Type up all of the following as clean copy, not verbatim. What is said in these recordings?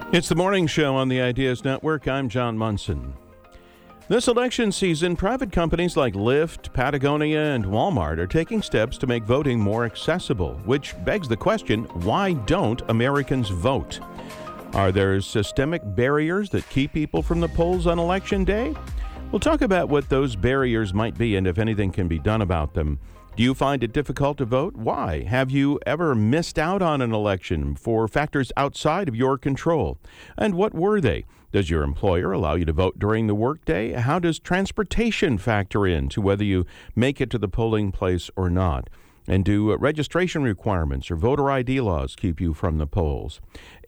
It's the morning show on the Ideas Network. I'm John Munson. This election season, private companies like Lyft, Patagonia, and Walmart are taking steps to make voting more accessible, which begs the question, why don't Americans vote? Are there systemic barriers that keep people from the polls on Election Day? We'll talk about what those barriers might be and if anything can be done about them. Do you find it difficult to vote? Why? Have you ever missed out on an election for factors outside of your control? And what were they? Does your employer allow you to vote during the workday? How does transportation factor in to whether you make it to the polling place or not? And do registration requirements or voter ID laws keep you from the polls?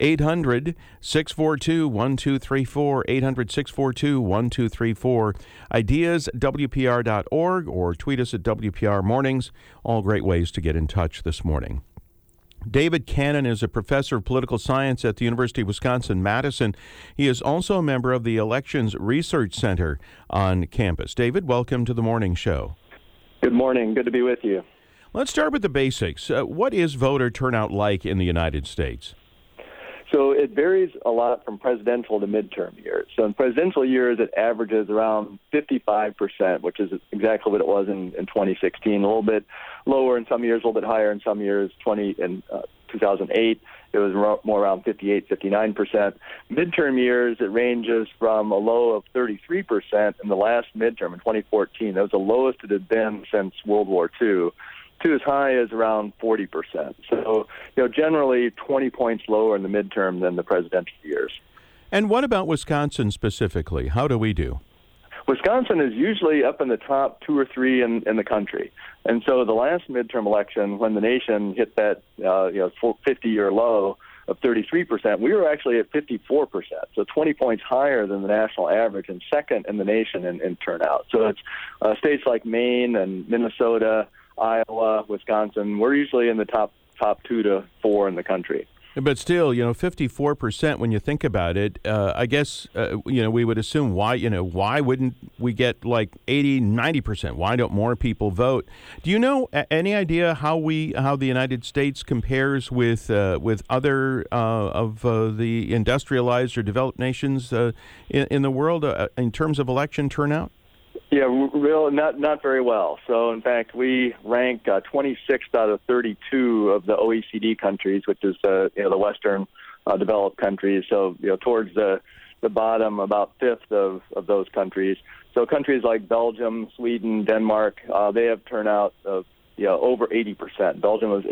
800-642-1234, 800-642-1234, ideaswpr.org, or tweet us at WPR Mornings. All great ways to get in touch this morning. David Cannon is a professor of political science at the University of Wisconsin-Madison. He is also a member of the Elections Research Center on campus. David, welcome to the morning show. Good morning. Good to be with you. Let's start with the basics. What is voter turnout like in the United States? So it varies a lot from presidential to midterm years. So in presidential years, it averages around 55%, which is exactly what it was in 2016. A little bit lower in some years, a little bit higher in some years. 2008, it was more around 58, 59%. Midterm years, it ranges from a low of 33% in the last midterm in 2014. That was the lowest it had been since World War II. To as high as around 40%. So, generally 20 points lower in the midterm than the presidential years. And what about Wisconsin specifically? How do we do? Wisconsin is usually up in the top 2 or 3 in the country. And so the last midterm election, when the nation hit that 50-year low of 33%, we were actually at 54%, so 20 points higher than the national average and second in the nation in turnout. So it's states like Maine and Minnesota, Iowa, Wisconsin, we're usually in the top 2 to 4 in the country. But still, 54% when you think about it, I guess, we would assume why wouldn't we get like 80, 90%? Why don't more people vote? Do you know any idea how the United States compares with other of the industrialized or developed nations in the world in terms of election turnout? Yeah, not very well. So, in fact, we rank 26th out of 32 of the OECD countries, which is the Western developed countries. So, towards the bottom, about 5th of those countries. So, countries like Belgium, Sweden, Denmark, they have turnout of over 80%. Belgium was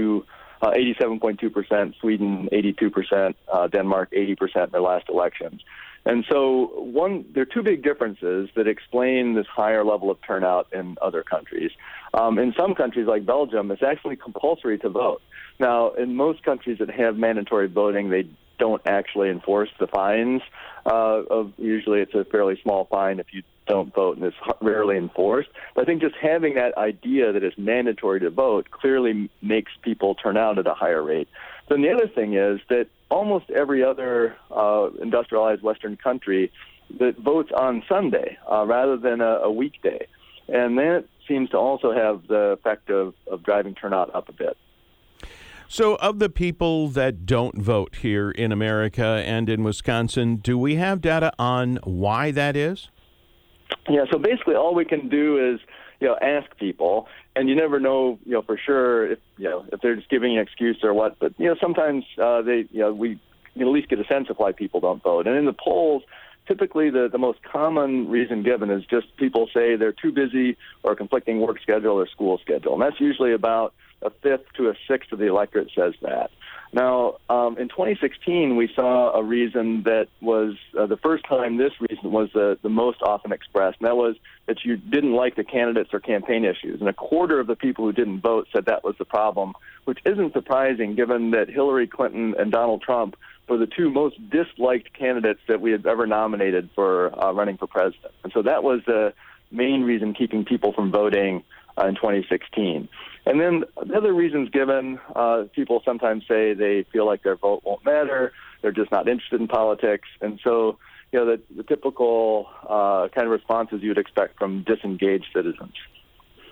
87.2%, Sweden 82%, Denmark 80% in their last elections. And so there are two big differences that explain this higher level of turnout in other countries. In some countries like Belgium, it's actually compulsory to vote. Now, in most countries that have mandatory voting, they don't actually enforce the fines. Usually it's a fairly small fine if you don't vote, and it's rarely enforced. But I think just having that idea that it's mandatory to vote clearly makes people turn out at a higher rate. Then the other thing is that almost every other industrialized Western country that votes on Sunday rather than a weekday. And that seems to also have the effect of driving turnout up a bit. So of the people that don't vote here in America and in Wisconsin, do we have data on why that is? Yeah, so basically all we can do is ask people, and you never know, for sure if they're just giving an excuse or what. But sometimes we can at least get a sense of why people don't vote. And in the polls, typically the most common reason given is just people say they're too busy or conflicting work schedule or school schedule, and that's usually about a fifth to a sixth of the electorate says that. Now, in 2016, we saw a reason that was the first time this reason was the most often expressed, and that was that you didn't like the candidates or campaign issues. And a quarter of the people who didn't vote said that was the problem, which isn't surprising given that Hillary Clinton and Donald Trump were the two most disliked candidates that we had ever nominated for running for president. And so that was the main reason keeping people from voting in 2016. And then the other reasons given, people sometimes say they feel like their vote won't matter, they're just not interested in politics. And so, the typical kind of responses you would expect from disengaged citizens.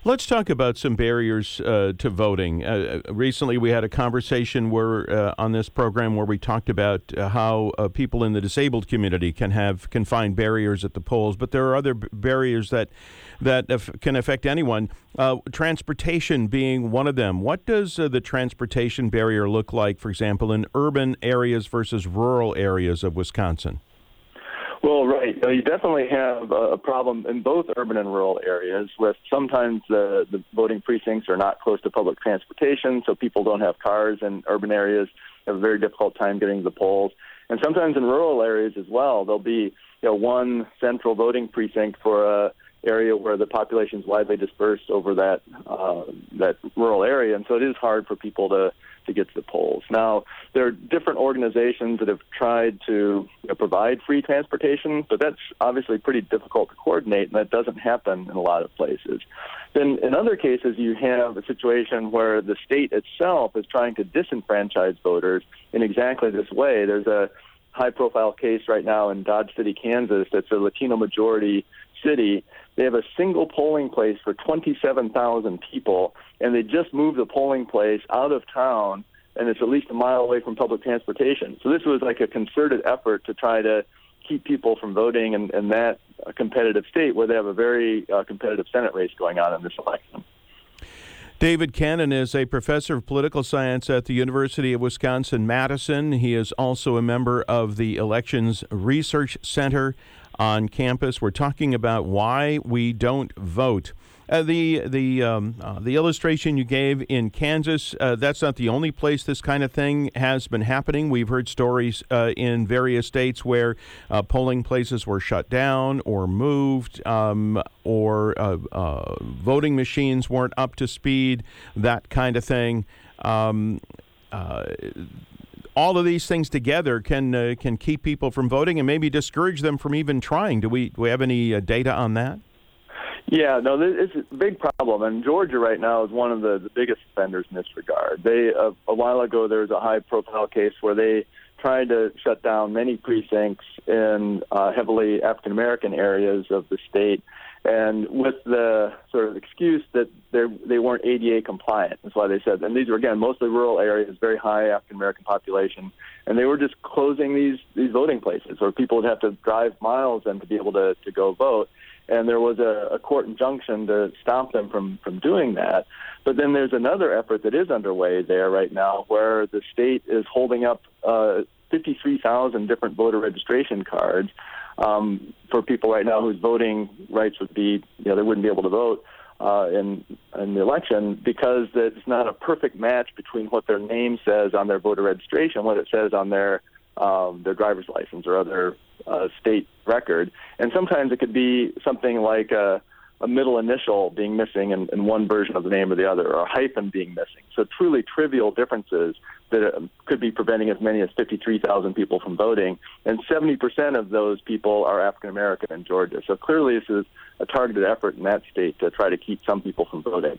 Let's talk about some barriers to voting. Recently, we had a conversation on this program where we talked about how people in the disabled community can find barriers at the polls, but there are other barriers that can affect anyone. Transportation being one of them. What does the transportation barrier look like, for example, in urban areas versus rural areas of Wisconsin? Well, right. You definitely have a problem in both urban and rural areas with sometimes the voting precincts are not close to public transportation, so people don't have cars in urban areas, have a very difficult time getting to the polls. And sometimes in rural areas as well, there'll be one central voting precinct for a area where the population is widely dispersed over that rural area, and so it is hard for people to get to the polls. Now, there are different organizations that have tried to provide free transportation, but that's obviously pretty difficult to coordinate, and that doesn't happen in a lot of places. Then in other cases, you have a situation where the state itself is trying to disenfranchise voters in exactly this way. There's a high-profile case right now in Dodge City, Kansas, that's a Latino-majority city. They have a single polling place for 27,000 people, and they just moved the polling place out of town, and it's at least a mile away from public transportation. So this was like a concerted effort to try to keep people from voting in that competitive state where they have a very competitive Senate race going on in this election. David Cannon is a professor of political science at the University of Wisconsin-Madison. He is also a member of the Elections Research Center on campus. We're talking about why we don't vote. The illustration you gave in Kansas, that's not the only place this kind of thing has been happening. We've heard stories in various states where polling places were shut down or moved, or voting machines weren't up to speed, that kind of thing. All of these things together can keep people from voting and maybe discourage them from even trying. Do we have any data on that? Yeah, no, it's a big problem, and Georgia right now is one of the biggest offenders in this regard. They a while ago there was a high-profile case where they tried to shut down many precincts in heavily African-American areas of the state, and with the sort of excuse that they weren't ADA compliant. That's why they said, and these were, again, mostly rural areas, very high African-American population, and they were just closing these voting places where people would have to drive miles then to be able to go vote. And there was a court injunction to stop them from doing that. But then there's another effort that is underway there right now where the state is holding up 53,000 different voter registration cards for people right now whose voting rights would be, they wouldn't be able to vote in the election because it's not a perfect match between what their name says on their voter registration, what it says on their driver's license or other state record. And sometimes it could be something like a middle initial being missing in one version of the name or the other, or a hyphen being missing. So truly trivial differences that could be preventing as many as 53,000 people from voting. And 70% of those people are African American in Georgia. So clearly this is a targeted effort in that state to try to keep some people from voting.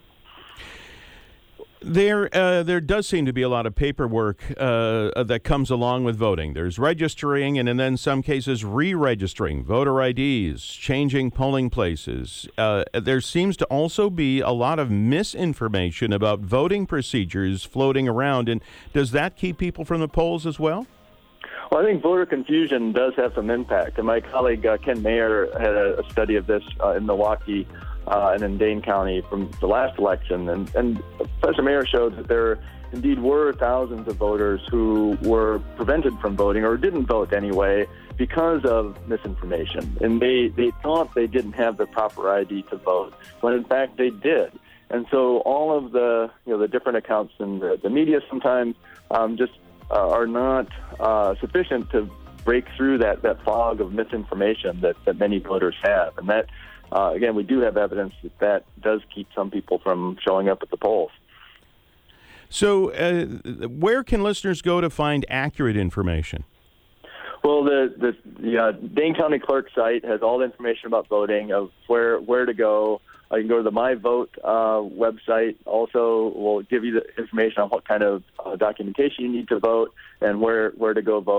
There does seem to be a lot of paperwork that comes along with voting. There's registering and then in some cases re-registering, voter IDs, changing polling places. There seems to also be a lot of misinformation about voting procedures floating around. And does that keep people from the polls as well? Well, I think voter confusion does have some impact. And my colleague Ken Mayer had a study of this in Milwaukee and in Dane County from the last election. And Professor Mayer showed that there indeed were thousands of voters who were prevented from voting or didn't vote anyway because of misinformation. And they thought they didn't have the proper ID to vote, when in fact they did. And so all of the different accounts in the media sometimes just are not sufficient to break through that fog of misinformation that many voters have. And that, again, we do have evidence that does keep some people from showing up at the polls. So where can listeners go to find accurate information? Well, the Dane County Clerk site has all the information about voting, of where to go. You can go to the My Vote website. Also, will give you the information on what kind of documentation you need to vote and where to go vote.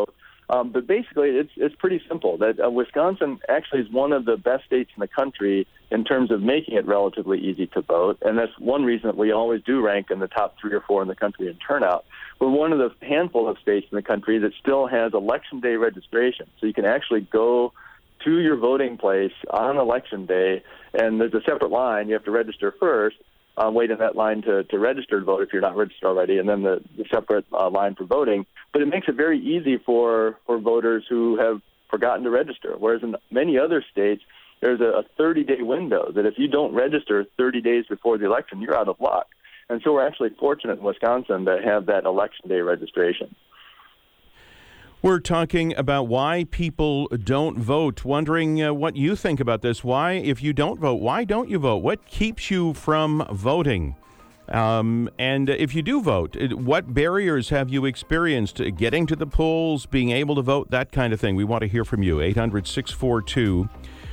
But basically, it's pretty simple. That Wisconsin actually is one of the best states in the country in terms of making it relatively easy to vote, and that's one reason that we always do rank in the top 3 or 4 in the country in turnout. We're one of the handful of states in the country that still has Election Day registration, so you can actually go to your voting place on Election Day, and there's a separate line. You have to register first, wait in that line to register to vote if you're not registered already, and then the separate line for voting. But it makes it very easy for voters who have forgotten to register, whereas in many other states, there's a 30-day window that if you don't register 30 days before the election, you're out of luck. And so we're actually fortunate in Wisconsin to have that Election Day registration. We're talking about why people don't vote. Wondering what you think about this. Why, if you don't vote, why don't you vote? What keeps you from voting? And if you do vote, what barriers have you experienced getting to the polls, being able to vote, that kind of thing? We want to hear from you. 800-642-1234.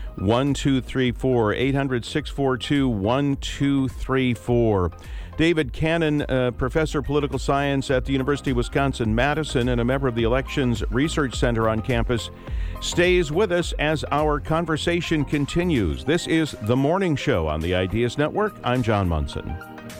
800-642-1234. David Cannon, professor of political science at the University of Wisconsin-Madison and a member of the Elections Research Center on campus, stays with us as our conversation continues. This is The Morning Show on the Ideas Network. I'm John Munson.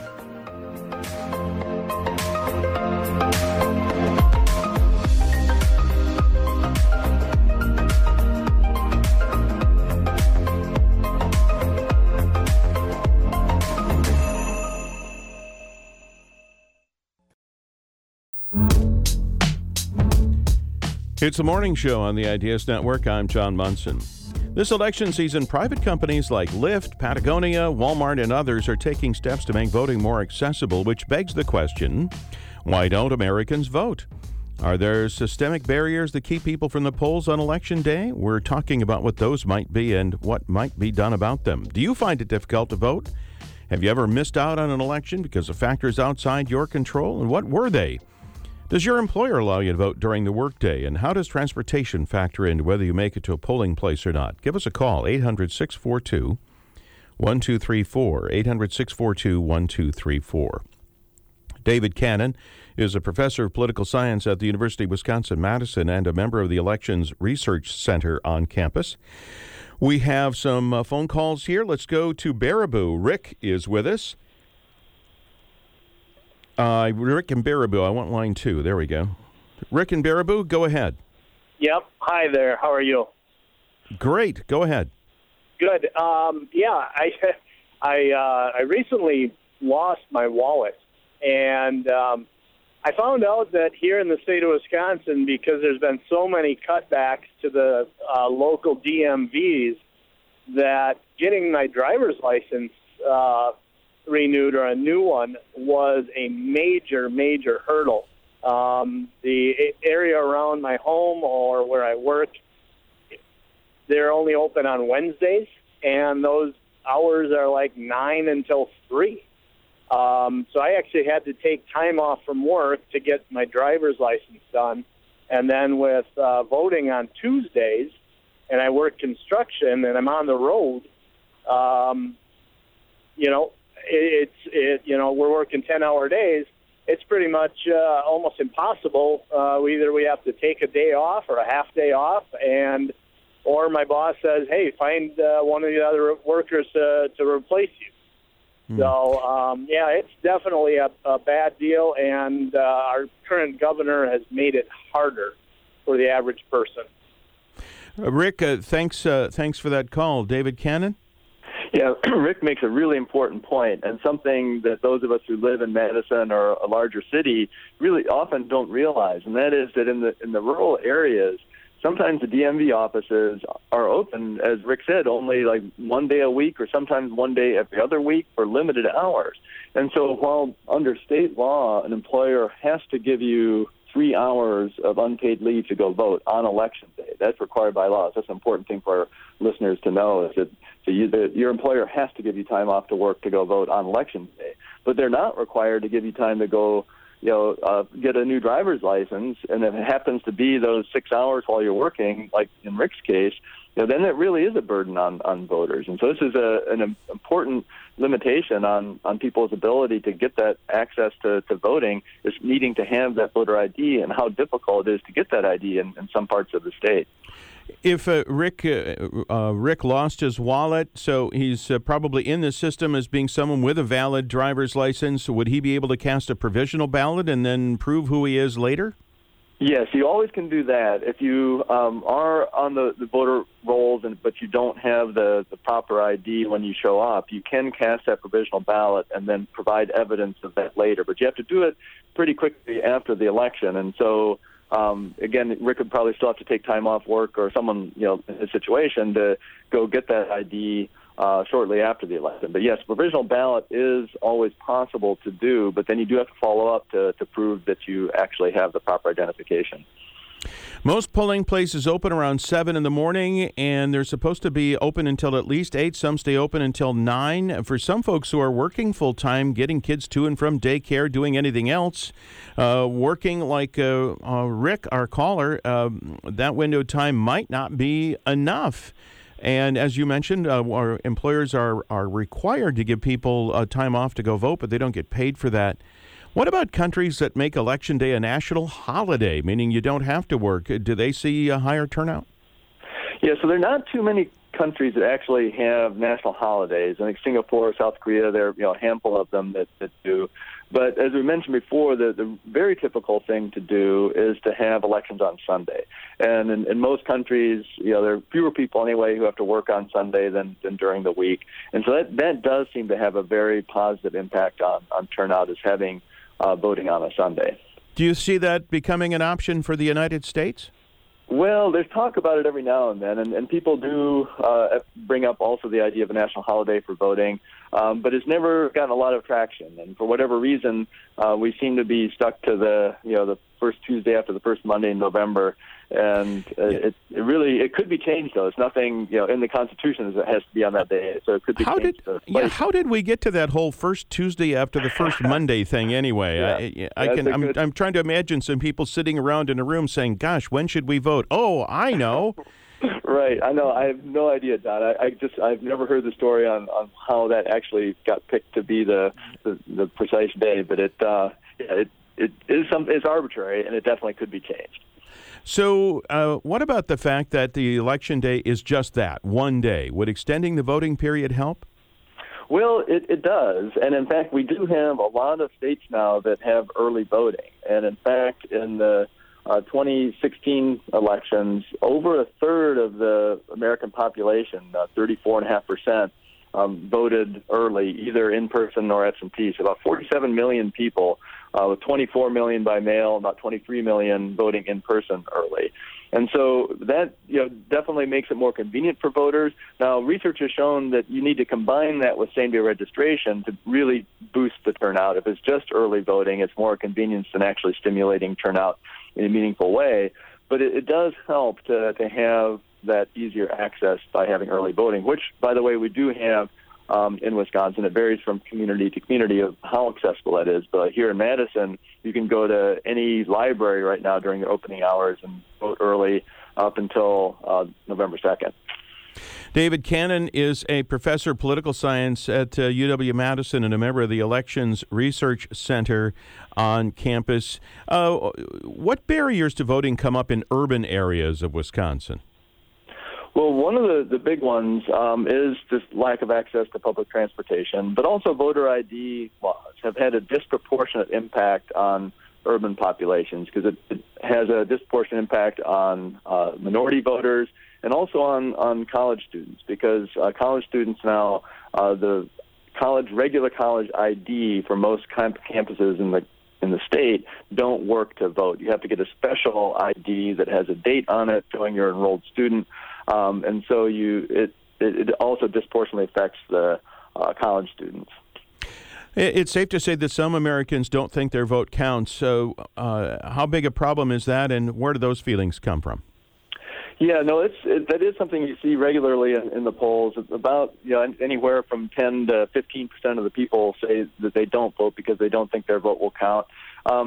It's the Morning Show on the Ideas Network. I'm John Munson. This election season, private companies like Lyft, Patagonia, Walmart, and others are taking steps to make voting more accessible, which begs the question, why don't Americans vote? Are there systemic barriers that keep people from the polls on Election Day? We're talking about what those might be and what might be done about them. Do you find it difficult to vote? Have you ever missed out on an election because of factors outside your control? And what were they? Does your employer allow you to vote during the workday? And how does transportation factor into whether you make it to a polling place or not? Give us a call, 800-642-1234, 800-642-1234. David Cannon is a professor of political science at the University of Wisconsin-Madison and a member of the Elections Research Center on campus. We have some phone calls here. Let's go to Baraboo. Rick is with us. Rick and Baraboo, I want line 2. There we go. Rick and Baraboo, go ahead. Yep. Hi there. How are you? Great. Go ahead. Good. I recently lost my wallet, and I found out that here in the state of Wisconsin, because there's been so many cutbacks to the local DMVs, that getting my driver's license renewed or a new one was a major hurdle. The area around my home or where I work, they're only open on Wednesdays, and those hours are like 9 until 3. So I actually had to take time off from work to get my driver's license done. And then with voting on Tuesdays, and I work construction and I'm on the road, we're working 10-hour days. It's pretty much almost impossible. Either we have to take a day off or a half day off, or my boss says, "Hey, find one of the other workers to replace you." So, it's definitely a bad deal, and our current governor has made it harder for the average person. Rick, thanks for that call. David Cannon? Yeah, Rick makes a really important point, and something that those of us who live in Madison or a larger city really often don't realize, and that is that in the rural areas, sometimes the DMV offices are open, as Rick said, only like one day a week or sometimes one day every other week for limited hours. And so while under state law, an employer has to give you 3 hours of unpaid leave to go vote on Election Day. That's required by law. So that's an important thing for our listeners to know, is that your employer has to give you time off to work to go vote on Election Day. But they're not required to give you time to go get a new driver's license, and if it happens to be those 6 hours while you're working, like in Rick's case, then it really is a burden on voters. And so this is an important limitation on people's ability to get that access to voting, is needing to have that voter ID, and how difficult it is to get that ID in some parts of the state. If Rick lost his wallet, so he's probably in the system as being someone with a valid driver's license, would he be able to cast a provisional ballot and then prove who he is later? Yes, you always can do that. If you are on the voter rolls, but you don't have the proper ID when you show up, you can cast that provisional ballot and then provide evidence of that later. But you have to do it pretty quickly after the election. And so, again, Rick would probably still have to take time off work, or someone in his situation, to go get that ID shortly after the election. But yes, provisional ballot is always possible to do, but then you do have to follow up to prove that you actually have the proper identification. Most polling places open around 7 in the morning, and they're supposed to be open until at least 8. Some stay open until 9. For some folks who are working full-time, getting kids to and from daycare, doing anything else, working like Rick, our caller, that window of time might not be enough. And as you mentioned, our employers are required to give people time off to go vote, but they don't get paid for that. What about countries that make Election Day a national holiday, meaning you don't have to work? Do they see a higher turnout? Yeah, so there are not too many countries that actually have national holidays. I think Singapore, South Korea, there are a handful of them that do. But as we mentioned before, the very typical thing to do is to have elections on Sunday. And in most countries, there are fewer people anyway who have to work on Sunday than during the week. And so that does seem to have a very positive impact on turnout, is having voting on a Sunday. Do you see that becoming an option for the United States? Well, there's talk about it every now and then, and people do bring up also the idea of a national holiday for voting, but it's never gotten a lot of traction. And for whatever reason, we seem to be stuck to the first Tuesday after the first Monday in November. And it could be changed, though. It's nothing in the Constitution that has to be on that day, so it could be changed. How did we get to that whole first Tuesday after the first Monday thing anyway? I'm trying to imagine some people sitting around in a room saying, "Gosh, when should we vote?" Oh, I know. Right, I know. I have no idea, Don. I've never heard the story on how that actually got picked to be the precise day, but it's arbitrary, and it definitely could be changed. So what about the fact that the election day is just that, one day? Would extending the voting period help? Well, it does. And in fact, we do have a lot of states now that have early voting. And in fact, in the 2016 elections, over a third of the American population, 34.5%, voted early, either in person or absentee. So about 47 million people, with 24 million by mail, about 23 million voting in person early. And so that definitely makes it more convenient for voters. Now, research has shown that you need to combine that with same-day registration to really boost the turnout. If it's just early voting, it's more convenience than actually stimulating turnout in a meaningful way. But it does help to have that easier access by having early voting, which, by the way, we do have in Wisconsin. It varies from community to community of how accessible that is. But here in Madison, you can go to any library right now during the opening hours and vote early up until November 2nd. David Cannon is a professor of political science at UW-Madison and a member of the Elections Research Center on campus. What barriers to voting come up in urban areas of Wisconsin? Well, one of the big ones is this lack of access to public transportation, but also voter ID laws have had a disproportionate impact on urban populations because it has a disproportionate impact on minority voters and also on college students because college students now, the regular college ID for most campuses in the state don't work to vote. You have to get a special ID that has a date on it showing you're an enrolled student. And so it also disproportionately affects the college students. It's safe to say that some Americans don't think their vote counts. So how big a problem is that, and where do those feelings come from? Yeah, no, that is something you see regularly in the polls. It's about anywhere from 10 to 15% of the people say that they don't vote because they don't think their vote will count.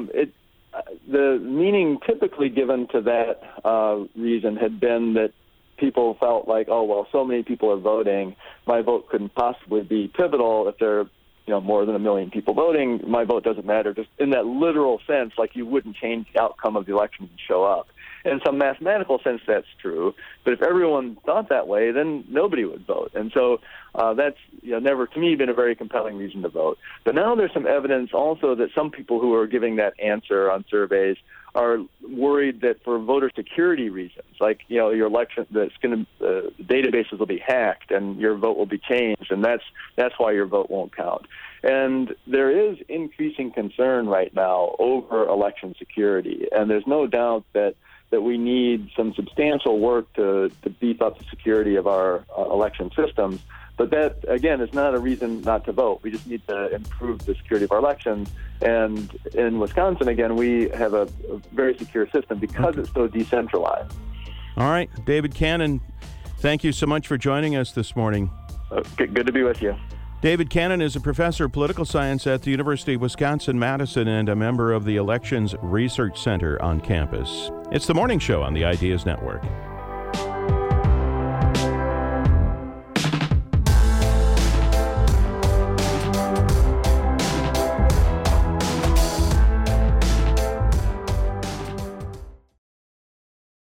The meaning typically given to that reason had been that people felt like, oh, well, so many people are voting, my vote couldn't possibly be pivotal if there are more than 1 million people voting, my vote doesn't matter. Just in that literal sense, like you wouldn't change the outcome of the election and show up. In some mathematical sense, that's true. But if everyone thought that way, then nobody would vote. And so that's never, to me, been a very compelling reason to vote. But now there's some evidence also that some people who are giving that answer on surveys are worried that for voter security reasons, like your election, the databases will be hacked and your vote will be changed, and that's why your vote won't count. And there is increasing concern right now over election security, and there's no doubt that we need some substantial work to beef up the security of our election systems. But that, again, is not a reason not to vote. We just need to improve the security of our elections. And in Wisconsin, again, we have a very secure system because it's so decentralized. All right. David Cannon, thank you so much for joining us this morning. Good to be with you. David Cannon is a professor of political science at the University of Wisconsin-Madison and a member of the Elections Research Center on campus. It's the Morning Show on the Ideas Network.